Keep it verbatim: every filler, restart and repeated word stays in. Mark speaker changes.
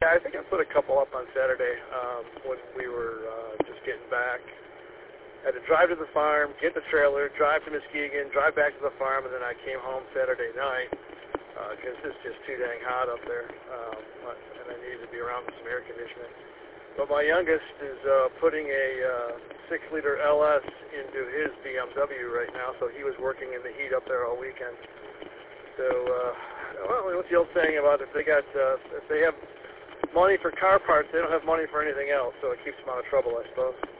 Speaker 1: I think I put a couple up on Saturday um, when we were uh, just getting back. I had to drive to the farm, get the trailer, drive to Muskegon, drive back to the farm, and then I came home Saturday night because uh, it's just too dang hot up there, um, and I needed to be around with some air conditioning. But my youngest is uh, putting a uh, six-liter L S into his B M W right now, so he was working in the heat up there all weekend. So, uh, well, what's the old saying about if they got, uh, if they have money for car parts, they don't have money for anything else, so it keeps them out of trouble, I suppose.